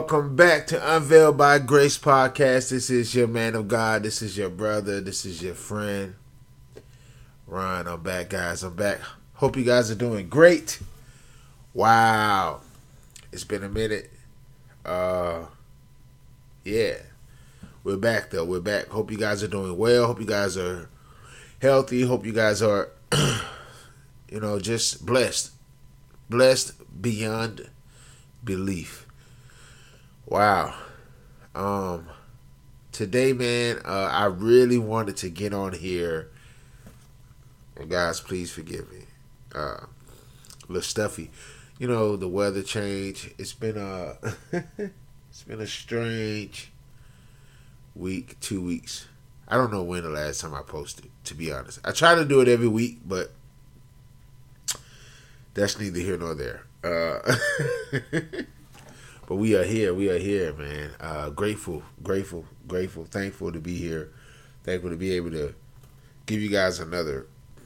welcome back to Unveiled by Grace podcast. This is your man of God. This is your brother. This is your friend, Ron. I'm back, guys. I'm back. Hope you guys are doing great. Wow. It's been a minute. Yeah. We're back, though. We're back. Hope you guys are doing well. Hope you guys are healthy. Hope you guys are, just blessed. Blessed beyond belief. Wow. Today, man, I really wanted to get on here. And guys, please forgive me. A little stuffy. The weather change. It's been it's been a strange week, 2 weeks. I don't know when the last time I posted, to be honest. I try to do it every week, but that's neither here nor there. But we are here, man. Grateful, thankful to be here. Thankful to be able to give you guys another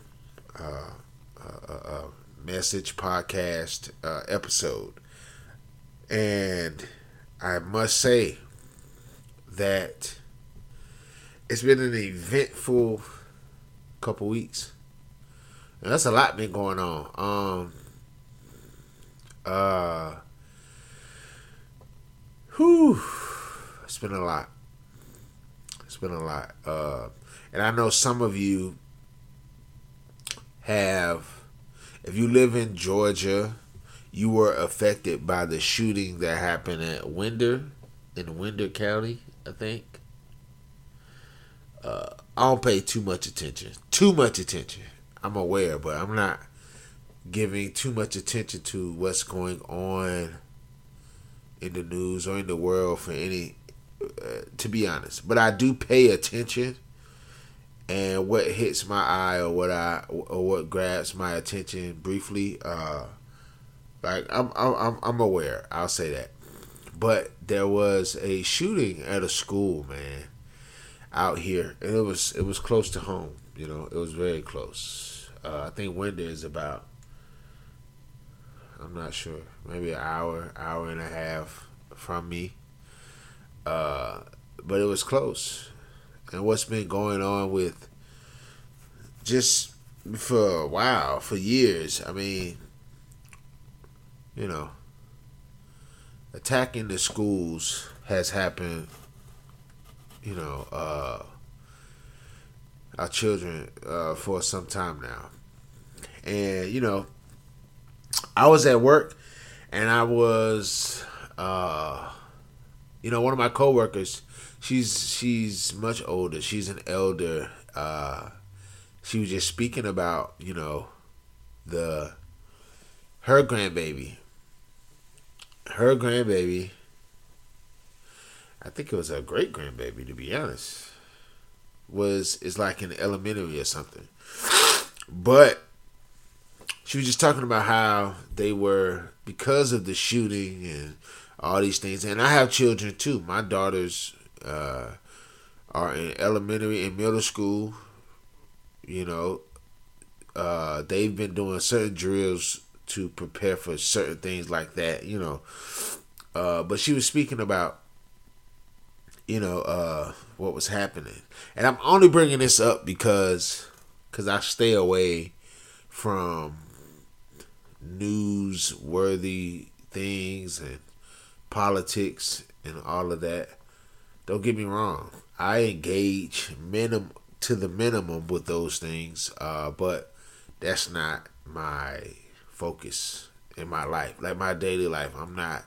message podcast episode. And I must say that it's been an eventful couple weeks. And that's a lot been going on. It's been a lot. And I know some of you have, if you live in Georgia, you were affected by the shooting that happened at Winder, in Winder County, I think. I don't pay too much attention. I'm aware, but I'm not giving too much attention to what's going on in the news or in the world for any, to be honest. But I do pay attention, and what hits my eye or what grabs my attention briefly, I'm aware. I'll say that. But there was a shooting at a school, man, out here, and it was close to home. It was very close. I think Winder is about, I'm not sure, maybe an hour and a half from me. But it was close. And what's been going on with, just for a while, for years, I mean, attacking the schools has happened, our children for some time now. And, I was at work, and I was, one of my coworkers, she's much older. She's an elder. She was just speaking about, her grandbaby. Her grandbaby, I think it was her great grandbaby, to be honest, is like in elementary or something. But she was just talking about how they were, because of the shooting and all these things. And I have children too. My daughters are in elementary and middle school. They've been doing certain drills to prepare for certain things like that, But she was speaking about, what was happening. And I'm only bringing this up because I stay away from newsworthy things and politics and all of that. Don't get me wrong. I engage to the minimum with those things, but that's not my focus in my life. Like my daily life, I'm not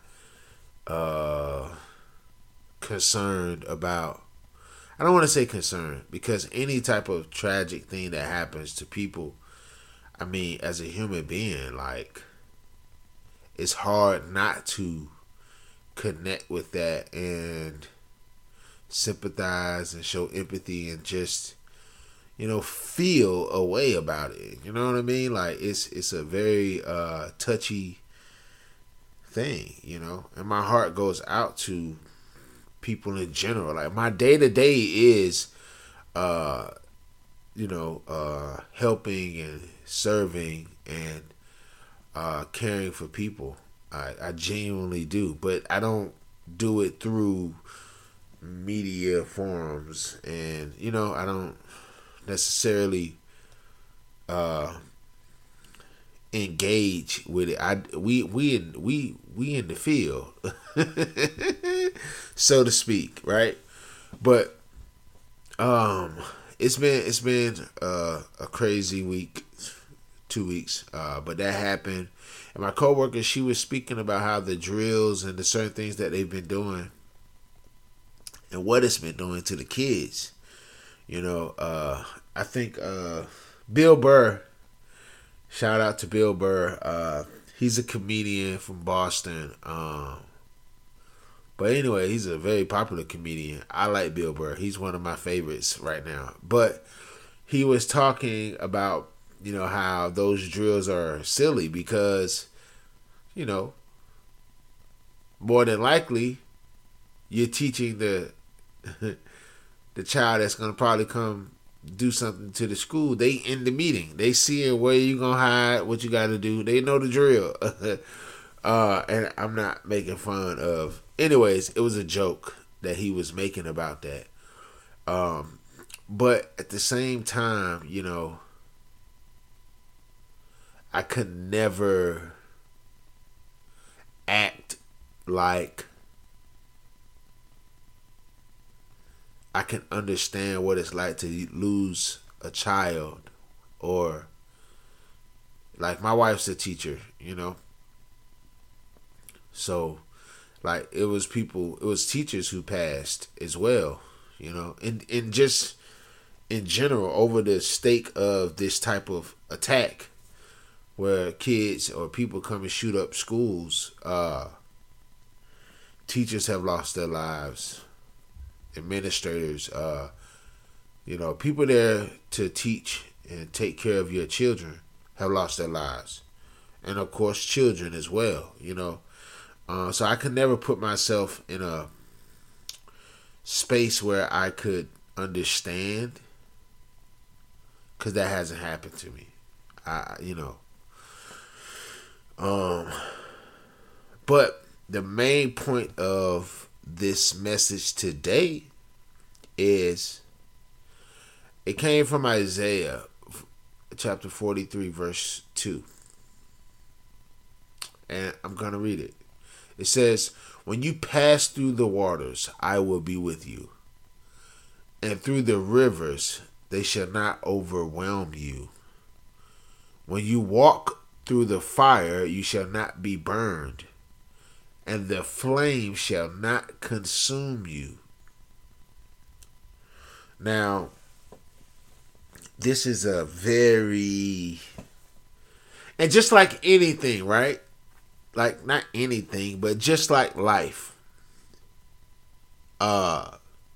concerned about, I don't want to say concerned, because any type of tragic thing that happens to people, I mean, as a human being, like, it's hard not to connect with that and sympathize and show empathy and just, feel a way about it. You know what I mean? Like, it's a very touchy thing, and my heart goes out to people in general. Like, my day-to-day is helping and serving and caring for people. I genuinely do, but I don't do it through media forums, and I don't necessarily engage with it. We in the field, so to speak, right? But it's been a crazy week, 2 weeks. But that happened, and my coworker, she was speaking about how the drills and the certain things that they've been doing, and what it's been doing to the kids. I think Bill Burr. Shout out to Bill Burr. He's a comedian from Boston. But anyway, he's a very popular comedian. I like Bill Burr. He's one of my favorites right now. But he was talking about, how those drills are silly because, more than likely, you're teaching the the child that's going to probably come do something to the school. They in the meeting. They seeing where you going to hide, what you got to do. They know the drill. And I'm not making fun of. Anyways, it was a joke that he was making about that. But at the same time, I could never act like I can understand what it's like to lose a child, or like my wife's a teacher, so like it was teachers who passed as well, and just in general over the stake of this type of attack where kids or people come and shoot up schools. Teachers have lost their lives. Administrators, people there to teach and take care of your children have lost their lives. And of course, children as well, So I could never put myself in a space where I could understand, because that hasn't happened to me. But the main point of this message today is, it came from Isaiah chapter 43 verse 2, and I'm gonna read it. It says, when you pass through the waters, I will be with you, and through the rivers, they shall not overwhelm you. When you walk through the fire, you shall not be burned, and the flame shall not consume you. Now, this is a very... And just like anything, right? Like, not anything, but just like life. I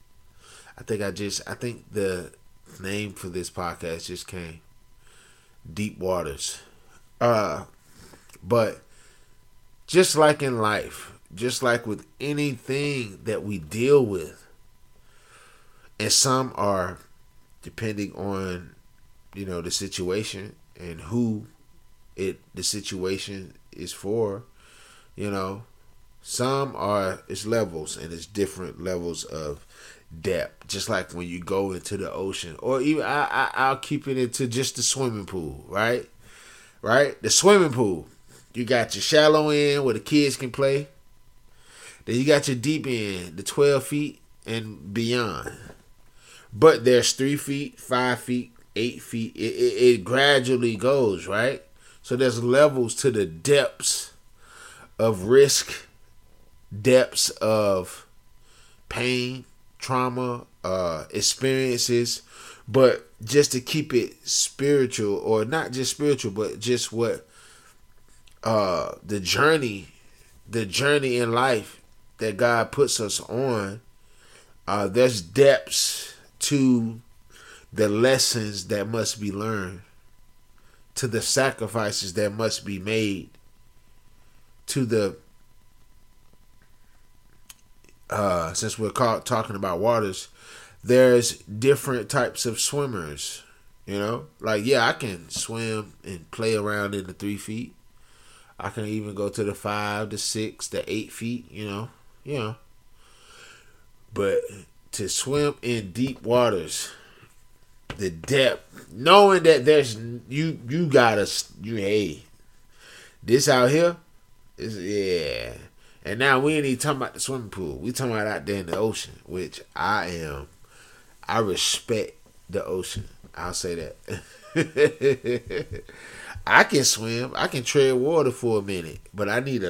think the name for this podcast just came. Deep Waters. But just like in life, just like with anything that we deal with, and some are depending on, the situation and who the situation is for, some are, it's levels, and it's different levels of depth. Just like when you go into the ocean, or even I'll keep it into just the swimming pool, right? The swimming pool. You got your shallow end where the kids can play. Then you got your deep end, the 12 feet and beyond. But there's 3 feet, 5 feet, 8 feet. It gradually goes, right? So there's levels to the depths of risk, depths of pain, trauma, experiences. But just to keep it spiritual, or not just spiritual, but just what the journey in life that God puts us on, there's depths to the lessons that must be learned, to the sacrifices that must be made, to the since we're talking about waters, there's different types of swimmers. Like, yeah, I can swim and play around in the 3 feet. I can even go to the 5, the 6, the 8 feet. you know. But to swim in deep waters, the depth, knowing that there's you gotta hey, this out here is yeah. And now we ain't even talking about the swimming pool. We talking about out there in the ocean, which I respect the ocean. I'll say that. I can swim. I can tread water for a minute, but I need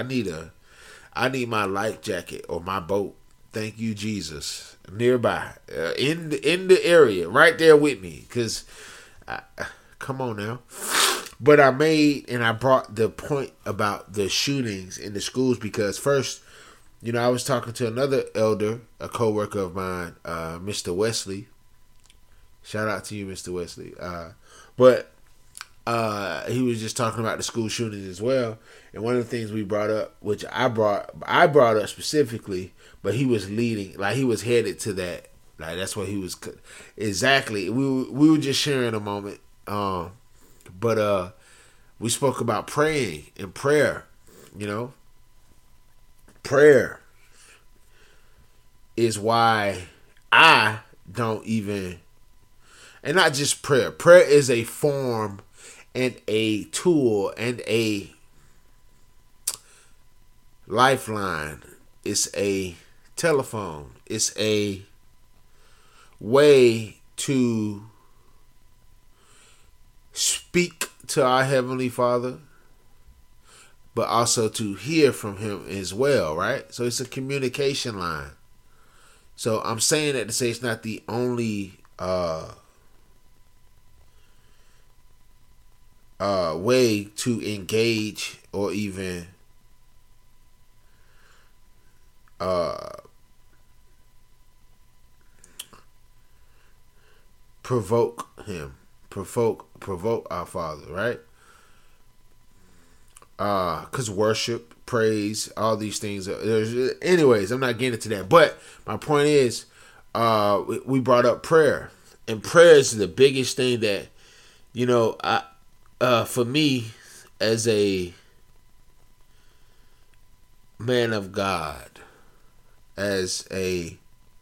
my life jacket or my boat. Thank you, Jesus. Nearby, in the area, right there with me. Cause, come on now. But I brought the point about the shootings in the schools because first, I was talking to another elder, a coworker of mine, Mr. Wesley. Shout out to you, Mr. Wesley. But he was just talking about the school shootings as well. And one of the things we brought up, which I brought up specifically, but he was leading, like he was headed to that. Like that's what he was exactly. We were just sharing a moment. But we spoke about praying and prayer. Prayer is why I don't even, and not just prayer. Prayer is a form and a tool and a lifeline. It's a telephone. It's a way to speak to our Heavenly Father, but also to hear from Him as well, right? So it's a communication line. So I'm saying that to say it's not the only way to engage or even provoke Him, provoke our Father, right? Because worship, praise, all these things. Anyways, I'm not getting into that. But my point is, we brought up prayer, and prayer is the biggest thing that for me as a man of God, as a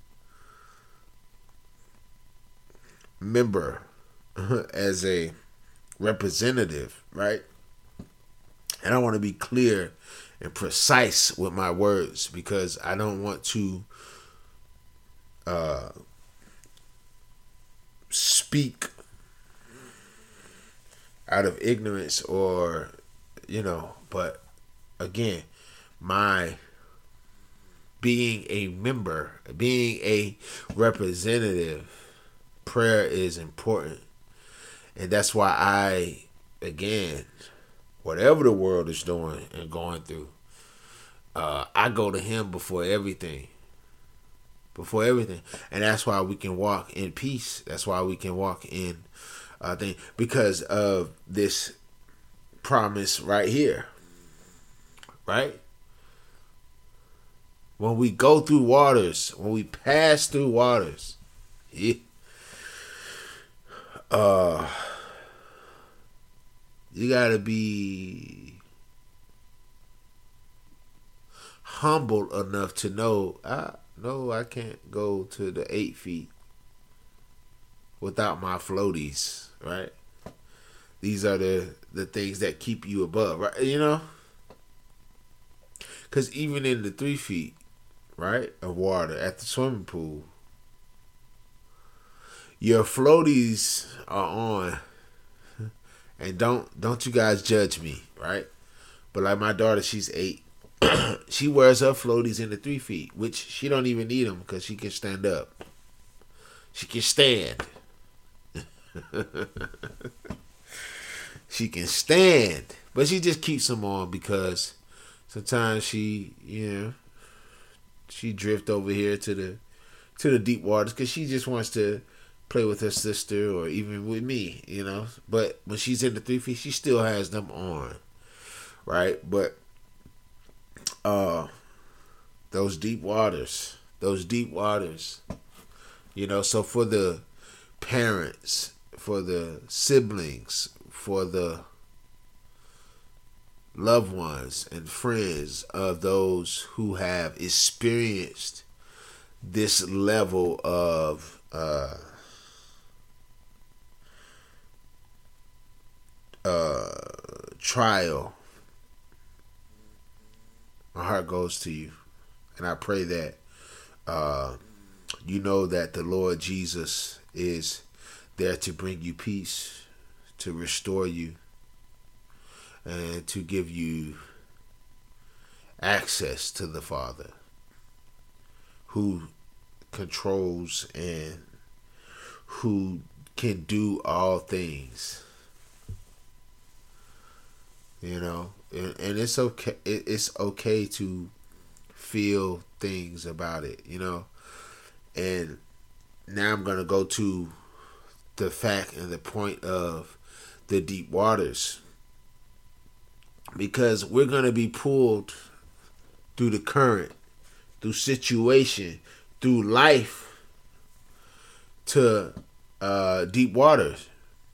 member, as a representative, right? And I want to be clear and precise with my words because I don't want to speak out of ignorance or, but again, my being a member, being a representative, prayer is important. And that's why again, whatever the world is doing and going through, I go to Him before everything. Before everything. And that's why we can walk in peace. That's why we can walk in thing. Because of this promise right here. Right? When we go through waters, when we pass through waters, you gotta be humble enough to know, I can't go to the 8 feet without my floaties, right? These are the things that keep you above, right? Because even in the 3 feet, right, of water at the swimming pool, your floaties are on. And don't you guys judge me, right? But like my daughter, she's 8. She wears her floaties in the 3 feet, which she don't even need them because she can stand up. She can stand. She can stand, but she just keeps them on because sometimes she drift over here to the deep waters because she just wants to play with her sister or even with me, But when she's in the 3 feet, she still has them on, right? But those deep waters, so for the parents, for the siblings, for the loved ones and friends of those who have experienced this level of trial. My heart goes to you, and I pray that you know that the Lord Jesus is there to bring you peace, to restore you, and to give you access to the Father, who controls and who can do all things. You know, and it's okay. It's okay to feel things about it. You know, and now I'm gonna go to the fact and the point of the deep waters, because we're gonna be pulled through the current, through situation, through life to deep waters.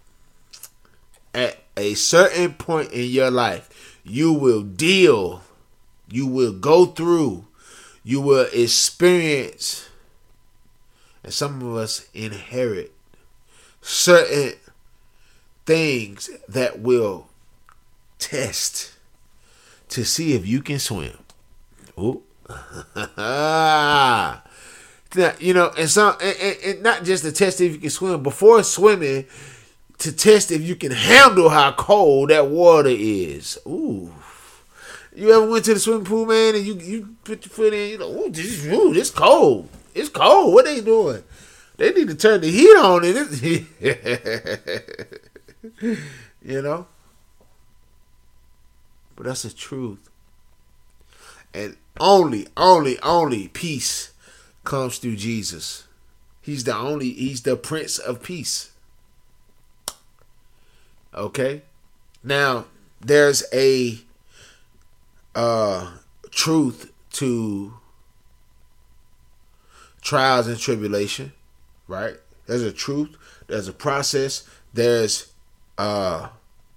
At a certain point in your life, you will go through, you will experience, and some of us inherit certain things that will test to see if you can swim. Ooh. You know, and not just to test if you can swim. Before swimming, to test if you can handle how cold that water is. Ooh. You ever went to the swimming pool, man, and you put your foot in, you know, this cold. It's cold. What they doing? They need to turn the heat on it. You know? But that's the truth. And only peace comes through Jesus. He's the Prince of Peace. Okay? Now, there's a truth to trials and tribulation, right? There's a truth, there's a process, there's a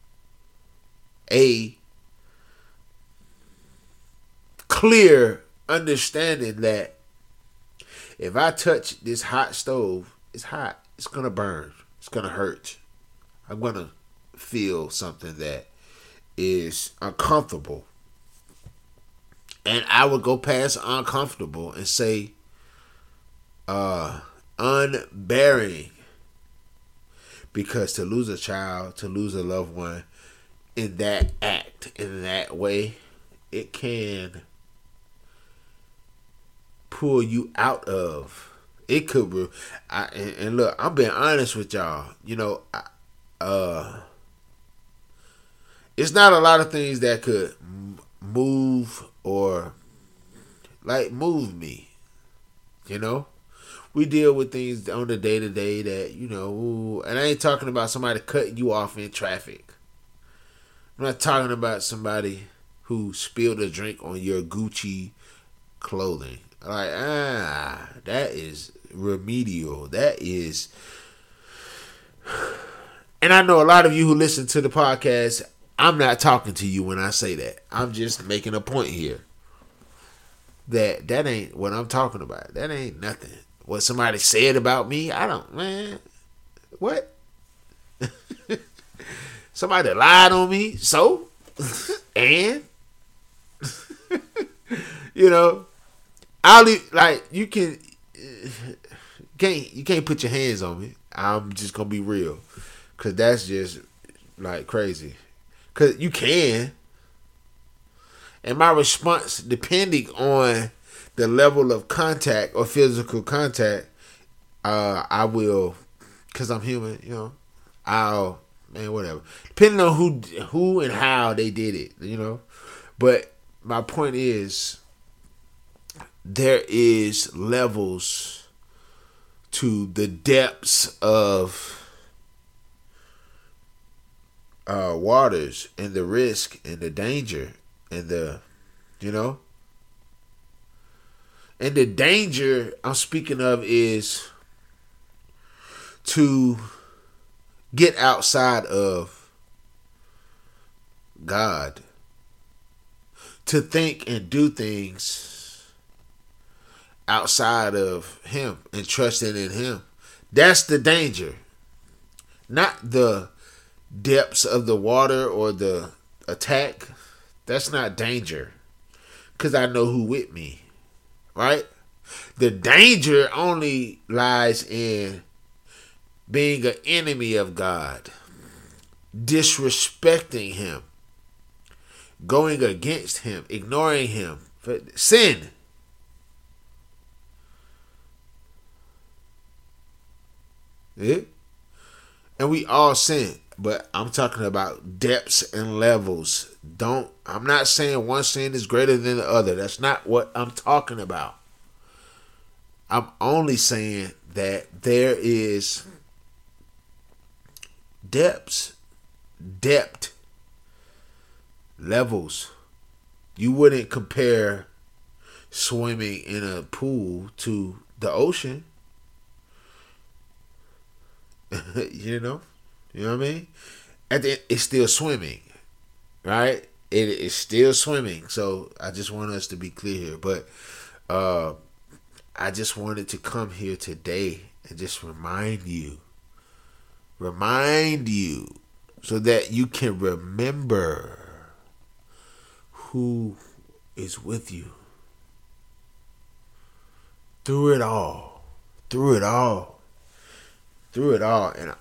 clear understanding that if I touch this hot stove, it's hot, it's gonna burn, it's gonna hurt, I'm gonna feel something that is uncomfortable. And I would go past uncomfortable and say unbearing. Because to lose a child, to lose a loved one in that act, in that way, it can pull you out of. It could. And look, I'm being honest with y'all. You know, it's not a lot of things that could move or move me. You know, we deal with things on the day to day that, you know, and I ain't talking about somebody cutting you off in traffic. I'm not talking about somebody who spilled a drink on your Gucci clothing. That is remedial. That is. And I know a lot of you who listen to the podcast, I'm not talking to you when I say that. I'm just making a point here. That ain't what I'm talking about. That ain't nothing. What somebody said about me, what? Somebody lied on me, so? And? You know, you can't put your hands on me. I'm just gonna be real. Cause that's just crazy. Cause you can. And my response, depending on the level of contact or physical contact, I will, cause I'm human, you know, whatever. Depending on who and how they did it, you know. But my point is, there is levels to the depths of waters and the risk and the danger and the, you know. And the danger I'm speaking of is to get outside of God to think and do things outside of him and trusting in him. That's the danger. Not the depths of the water or the attack. That's not danger. Because I know who with me. Right? The danger only lies in being an enemy of God. Disrespecting him. Going against him. Ignoring him. Sin. Yeah? And we all sin. But I'm talking about depths and levels. I'm not saying one sin is greater than the other. That's not what I'm talking about. I'm only saying that there is depth, levels. You wouldn't compare swimming in a pool to the ocean. You know what I mean? At the end, it's still swimming, right? It is still swimming. So I just want us to be clear here. But I just wanted to come here today and just remind you, so that you can remember who is with you through it all. And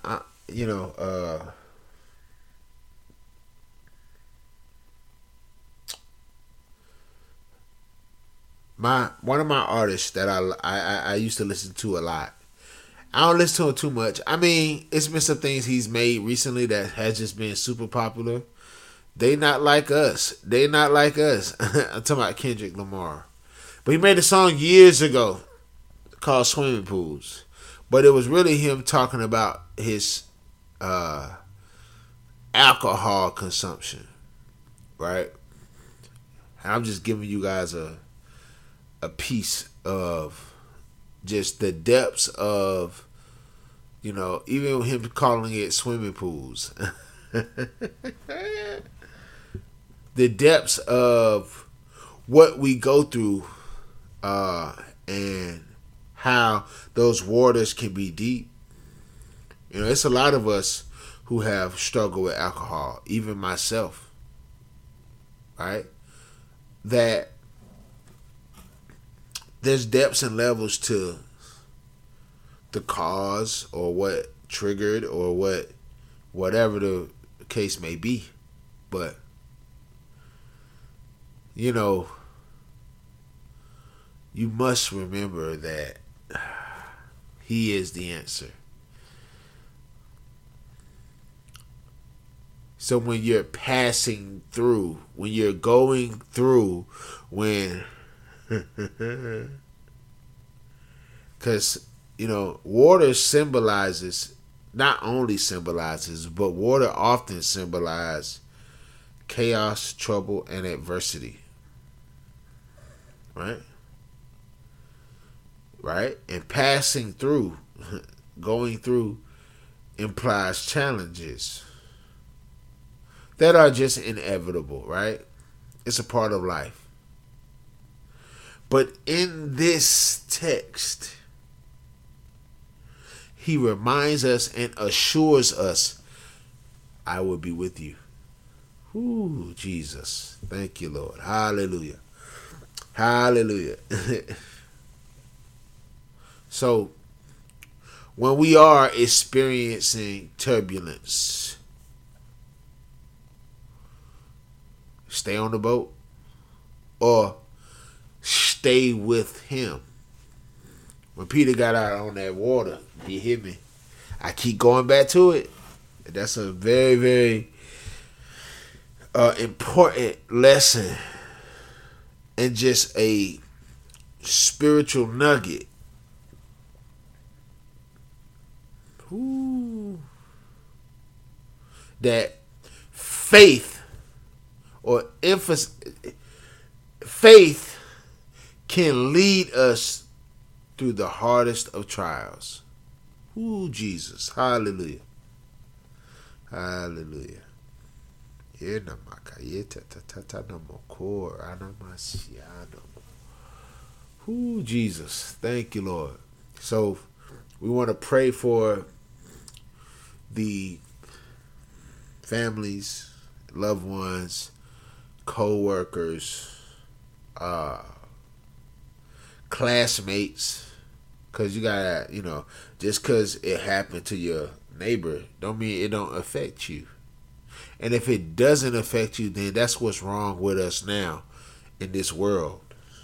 one of my artists that I used to listen to a lot. I don't listen to him too much. I mean, it's been some things he's made recently that has just been super popular. They not like us. I'm talking about Kendrick Lamar. But he made a song years ago called Swimming Pools. But it was really him talking about his alcohol consumption. Right? And I'm just giving you guys a piece of just the depths of, even him calling it swimming pools. The depths of what we go through and how those waters can be deep. It's a lot of us who have struggled with alcohol, even myself, right? That there's depths and levels to the cause or what triggered or whatever the case may be. But, you must remember that he is the answer. So when you're passing through, when you're going through, because water but water often symbolizes chaos, trouble, and adversity. Right? And passing through, going through, implies challenges that are just inevitable, right? It's a part of life. But in this text, he reminds us and assures us, I will be with you. Ooh, Jesus. Thank you, Lord. Hallelujah. Hallelujah. So, when we are experiencing turbulence, stay on the boat or stay with him. When Peter got out on that water, you hear me? I keep going back to it. That's a very, very important lesson and just a spiritual nugget. Ooh. That faith or faith can lead us through the hardest of trials. Ooh, Jesus. Hallelujah. Hallelujah. Ooh, Jesus. Thank you, Lord. So we want to pray for the families, loved ones, co-workers, classmates. Because you got to, just because it happened to your neighbor don't mean it don't affect you. And if it doesn't affect you, then that's what's wrong with us now in this world.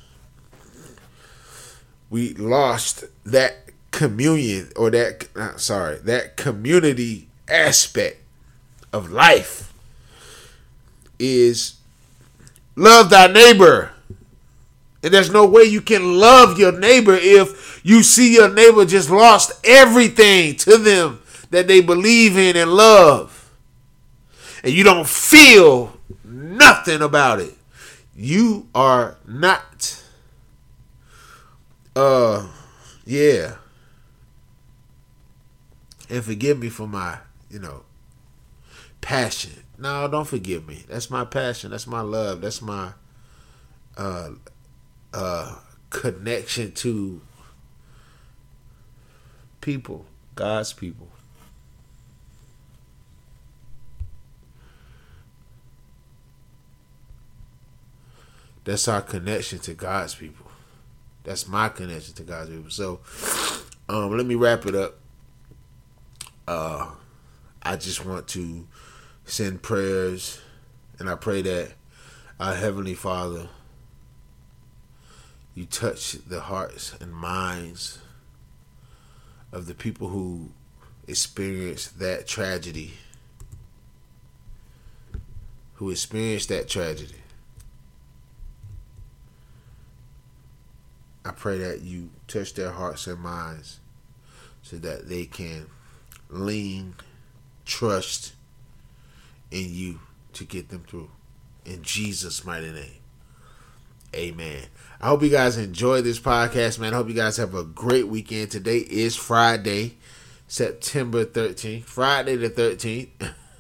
We lost that communion or that community aspect of life is love thy neighbor. And there's no way you can love your neighbor if you see your neighbor just lost everything to them that they believe in and love. And you don't feel nothing about it. You are not, yeah. And forgive me for my, passion. No, don't forgive me. That's my passion. That's my love. That's my, connection to people, God's people. That's our connection to God's people. That's my connection to God's people. So, let me wrap it up. I just want to send prayers, and I pray that our Heavenly Father, you touch the hearts and minds of the people who experienced that tragedy. I pray that you touch their hearts and minds so that they can lean, trust in you to get them through. In Jesus' mighty name. Amen. I hope you guys enjoy this podcast, man. I hope you guys have a great weekend. Today is Friday, September 13th. Friday the 13th.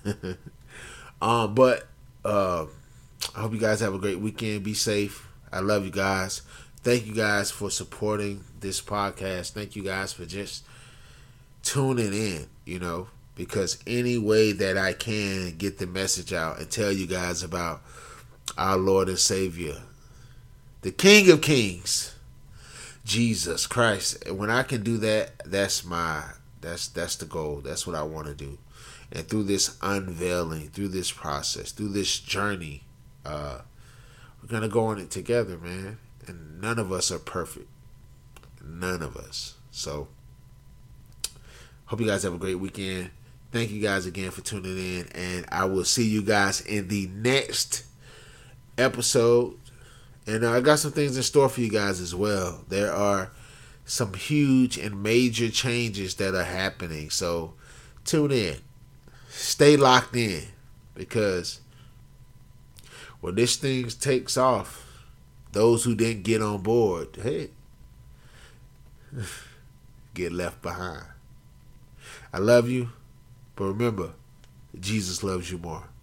I hope you guys have a great weekend. Be safe. I love you guys. Thank you guys for supporting this podcast. Thank you guys for just tuning in, because any way that I can get the message out and tell you guys about our Lord and Savior, the King of Kings, Jesus Christ. And when I can do that, that's the goal. That's what I want to do. And through this unveiling, through this process, through this journey, we're going to go on it together, man. And none of us are perfect. None of us. So, hope you guys have a great weekend. Thank you guys again for tuning in. And I will see you guys in the next episode. And I got some things in store for you guys as well. There are some huge and major changes that are happening. So, tune in. Stay locked in. Because when this thing takes off, those who didn't get on board, hey, get left behind. I love you, but remember, Jesus loves you more.